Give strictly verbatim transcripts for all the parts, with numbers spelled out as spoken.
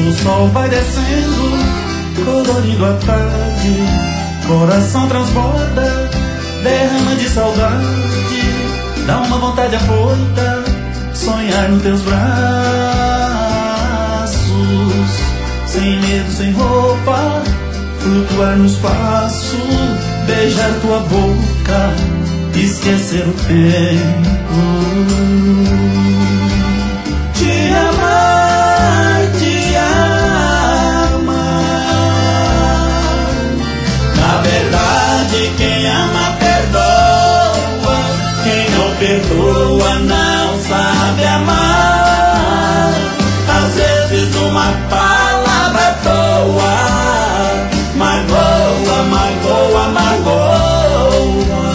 O sol vai descendo, colorindo a tarde. Coração transborda, derrama de saudade. Dá uma vontade afoita, sonhar nos teus braços. Sem medo, sem roupa, flutuar no espaço. Beijar tua boca, esquecer o tempo. Te amar, te amar. Na verdade, quem ama perdoa. Quem não perdoa não sabe amar. Às vezes uma palavra à toa magoa, magoa, magoa.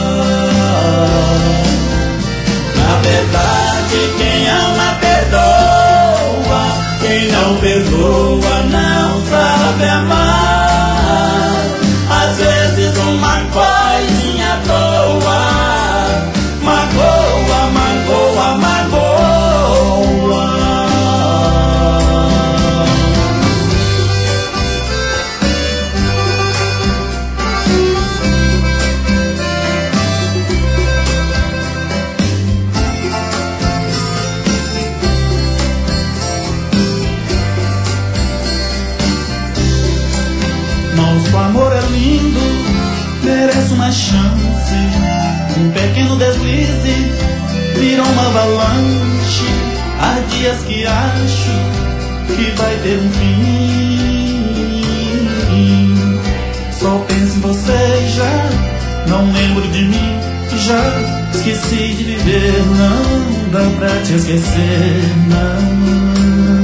Na verdade, quem ama perdoa. Quem não perdoa não sabe amar. Às vezes uma coisinha à toa magoa, magoa, magoa. Nosso amor é lindo, merece uma chance. Um pequeno deslize virou uma avalanche. Há dias que acho que vai ter um fim. Só penso em você e já não lembro de mim. Já esqueci de viver, não dá pra te esquecer, não.